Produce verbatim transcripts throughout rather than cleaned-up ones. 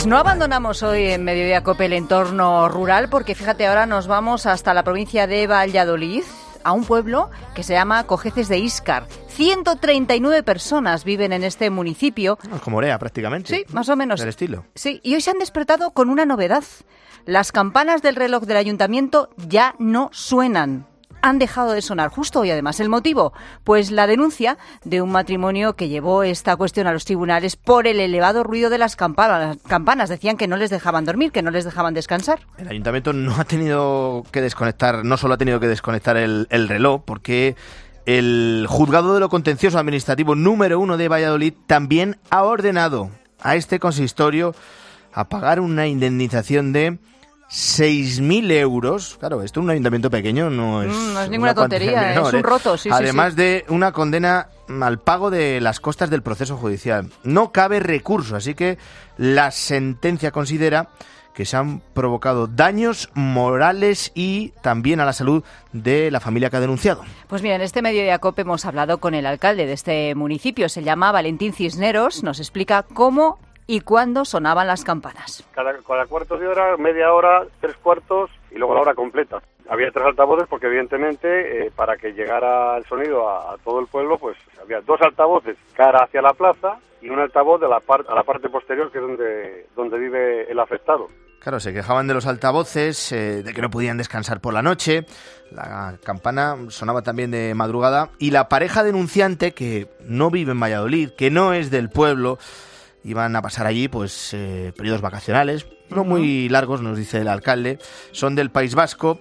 No abandonamos hoy en Mediodía Cope el entorno rural porque fíjate, ahora nos vamos hasta la provincia de Valladolid, a un pueblo que se llama Cojeces de Íscar. ciento treinta y nueve personas viven en este municipio. Como Orea, prácticamente. Sí, más o menos. Del estilo. Sí, y hoy se han despertado con una novedad. Las campanas del reloj del ayuntamiento ya no suenan. Han dejado de sonar justo hoy, además. ¿El motivo? Pues la denuncia de un matrimonio que llevó esta cuestión a los tribunales por el elevado ruido de las campanas. campanas. Decían que no les dejaban dormir, que no les dejaban descansar. El ayuntamiento no ha tenido que desconectar, no solo ha tenido que desconectar el, el reloj, porque el juzgado de lo contencioso administrativo número uno de Valladolid también ha ordenado a este consistorio a pagar una indemnización de seis mil euros. Claro, esto en un ayuntamiento pequeño no es, mm, no es ninguna tontería, menor, es un roto. Sí, Además sí, sí. de una condena al pago de las costas del proceso judicial. No cabe recurso, así que la sentencia considera que se han provocado daños morales y también a la salud de la familia que ha denunciado. Pues mira, en este Mediodía Cope hemos hablado con el alcalde de este municipio, se llama Valentín Cisneros, nos explica cómo y cuándo sonaban las campanas. Cada, cada cuarto de hora, media hora, tres cuartos y luego la hora completa. Había tres altavoces porque evidentemente eh, para que llegara el sonido a, a todo el pueblo, pues había dos altavoces cara hacia la plaza y un altavoz de la par, a la parte posterior, que es donde, donde vive el afectado. Claro, se quejaban de los altavoces, eh, de que no podían descansar por la noche. La campana sonaba también de madrugada y la pareja denunciante, que no vive en Valladolid, que no es del pueblo, iban a pasar allí pues eh, periodos vacacionales, no muy largos, nos dice el alcalde, son del País Vasco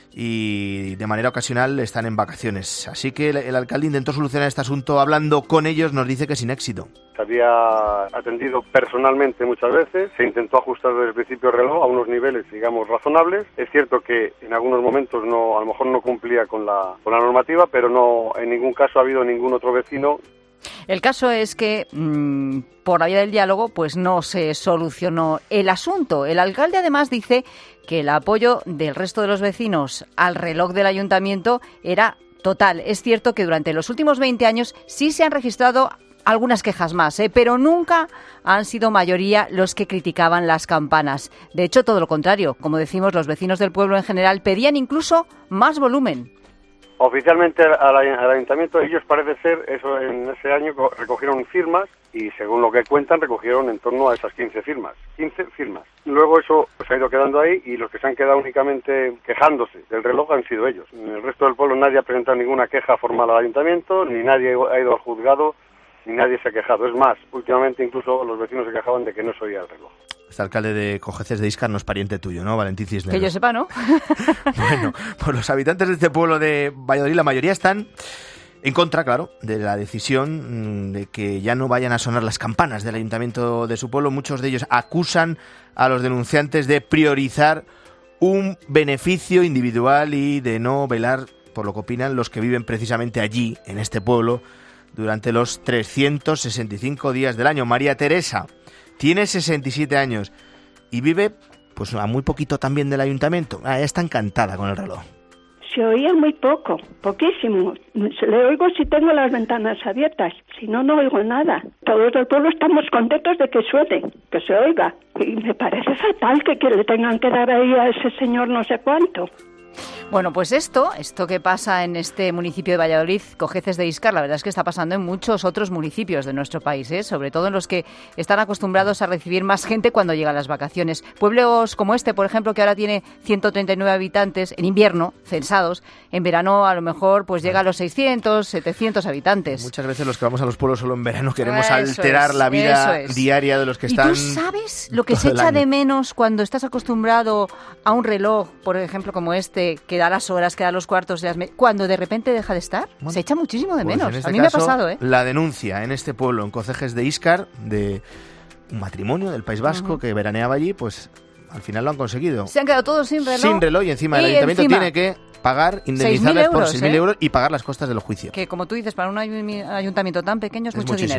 y de manera ocasional están en vacaciones. Así que el, el alcalde intentó solucionar este asunto hablando con ellos, nos dice que sin éxito. Se había atendido personalmente muchas veces, se intentó ajustar desde el principio el reloj a unos niveles, digamos, razonables. Es cierto que en algunos momentos no, a lo mejor no cumplía con la, con la normativa, pero no, en ningún caso ha habido ningún otro vecino. El caso es que mmm, por la vía del diálogo pues no se solucionó el asunto. El alcalde además dice que el apoyo del resto de los vecinos al reloj del ayuntamiento era total. Es cierto que durante los últimos veinte años sí se han registrado algunas quejas más, ¿eh? Pero nunca han sido mayoría los que criticaban las campanas. De hecho, todo lo contrario. Como decimos, los vecinos del pueblo en general pedían incluso más volumen. Oficialmente al, al ayuntamiento ellos parece ser, eso en ese año recogieron firmas y según lo que cuentan recogieron en torno a esas quince firmas, quince firmas. Luego eso pues, ha ido quedando ahí y los que se han quedado únicamente quejándose del reloj han sido ellos. En el resto del pueblo nadie ha presentado ninguna queja formal al ayuntamiento, ni nadie ha ido al juzgado, ni nadie se ha quejado. Es más, últimamente incluso los vecinos se quejaban de que no se oía el reloj. Este alcalde de Cojeces de Íscar no es pariente tuyo, ¿no, Valentín Cisneros? Que yo sepa, ¿no? Bueno, pues los habitantes de este pueblo de Valladolid, la mayoría están en contra, claro, de la decisión de que ya no vayan a sonar las campanas del ayuntamiento de su pueblo. Muchos de ellos acusan a los denunciantes de priorizar un beneficio individual y de no velar por lo que opinan los que viven precisamente allí, en este pueblo, durante los trescientos sesenta y cinco días del año. María Teresa tiene sesenta y siete años y vive pues a muy poquito también del ayuntamiento. Ah, ella está encantada con el reloj. Se oía muy poco, poquísimo. Se le oigo si tengo las ventanas abiertas, si no, no oigo nada. Todos del pueblo estamos contentos de que suene, que se oiga. Y me parece fatal que, que le tengan que dar ahí a ese señor no sé cuánto. Bueno, pues esto, esto que pasa en este municipio de Valladolid, Cojeces de Íscar, la verdad es que está pasando en muchos otros municipios de nuestro país, ¿eh? Sobre todo en los que están acostumbrados a recibir más gente cuando llegan las vacaciones. Pueblos como este, por ejemplo, que ahora tiene ciento treinta y nueve habitantes en invierno, censados, en verano a lo mejor pues llega a los seiscientos, setecientos habitantes. Muchas veces los que vamos a los pueblos solo en verano queremos eso alterar es, la vida es. diaria de los que están. ¿Y tú sabes lo que se echa de menos cuando estás acostumbrado a un reloj, por ejemplo, como este, que da las horas, que da los cuartos, de las me- cuando de repente deja de estar? Bueno, se echa muchísimo de pues menos. En este a mí caso, me ha pasado, ¿eh? La denuncia en este pueblo, en Cojeces de Íscar, de un matrimonio del País Vasco uh-huh. que veraneaba allí, pues al final lo han conseguido. Se han quedado todos sin reloj. Sin reloj y encima el ayuntamiento encima tiene que pagar indemnizarles por seis mil ¿eh? euros y pagar las costas del juicio. Que como tú dices, para un ayuntamiento tan pequeño es, es mucho dinero.